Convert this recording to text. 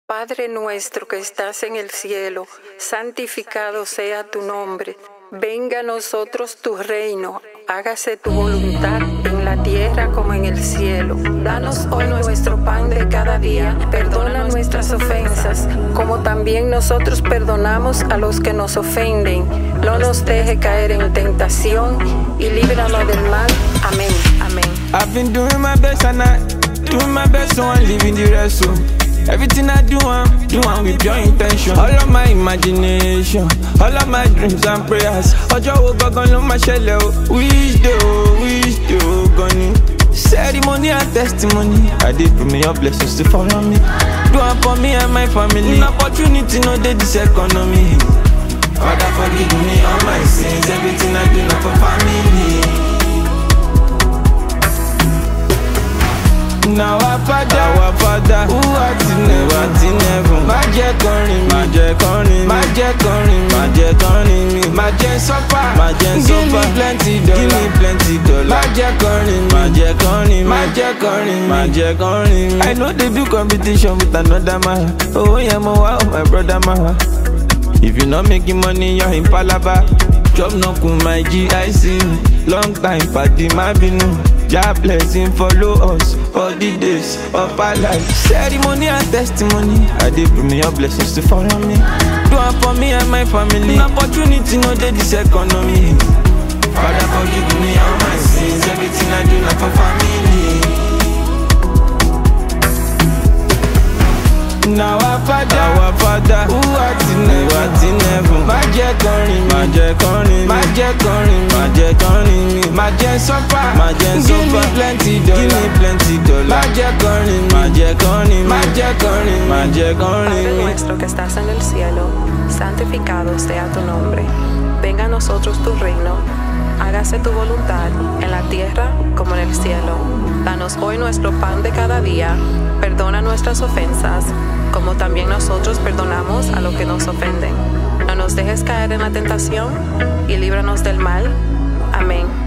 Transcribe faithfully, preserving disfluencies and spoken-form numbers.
Padre nuestro que estás en el cielo, santificado sea tu nombre. Venga a nosotros tu reino, hágase tu voluntad en la tierra como en el cielo. Danos hoy nuestro pan de cada día, perdona nuestras ofensas, como también nosotros perdonamos a los que nos ofenden. No nos deje caer en tentación y líbranos del mal. Amén. Amén. I've been doing my best and I doing my best, so I'm living the rest. So everything I do, I'm doing with your intention. All of my imagination, all of my dreams and prayers. Ojo wo gangan ló máa ṣẹlẹ̀ o. Wish do, wish do, gani. Ceremony and testimony. I did bring me your blessings to follow me. Do it for me and my family. An opportunity no dey this economy. Father forgive me all my sins. Everything I do not for family. Now our Father, our Father, who art in heaven, má jẹ́ kọrin mi, má jẹ́ kọrin mi, má jẹ́ kọrin mi, má jẹ́ kọrin mi, má jẹ́ suffer, má jẹ́ suffer, give me plenty dollar, give me plenty dollar, má jẹ́ kọrin mi, má jẹ́ kọrin mi, má jẹ́ kọrin mi, má jẹ́ kọrin mi. I know they do competition with another man. Oh yeah, mo wa, oh my brother man. If you not making money, you're in Palaba. Job no kun my G I C. Long time party, my binu. Jah blessing follow us all the days of our life. Ceremony and testimony. I did bring me your blessings to follow me. Do it for me and my family. An opportunity no dey this economy. Father forgive me all my sins. Everything I do not for family. Now our Father, our Father, who art in heaven, má jẹ́ kọrin mi, má jẹ́ kọrin mi, má jẹ́ kọrin mi, má jẹ́ kọrin mi, má jẹ́ suffer, má jẹ́ suffer, give me plenty dollar, give me plenty dollar, má jẹ́ kọrin mi, má jẹ́ kọrin mi, má jẹ́ kọrin mi, má jẹ́ kọrin mi. Padre nuestro que estás en el cielo, santificado sea tu nombre. Venga a nosotros tu reino, hágase tu voluntad en la tierra como en el cielo. Danos hoy nuestro pan de cada día, perdona nuestras ofensas, como también nosotros perdonamos a los que nos ofenden. No nos dejes caer en la tentación y líbranos del mal. Amén.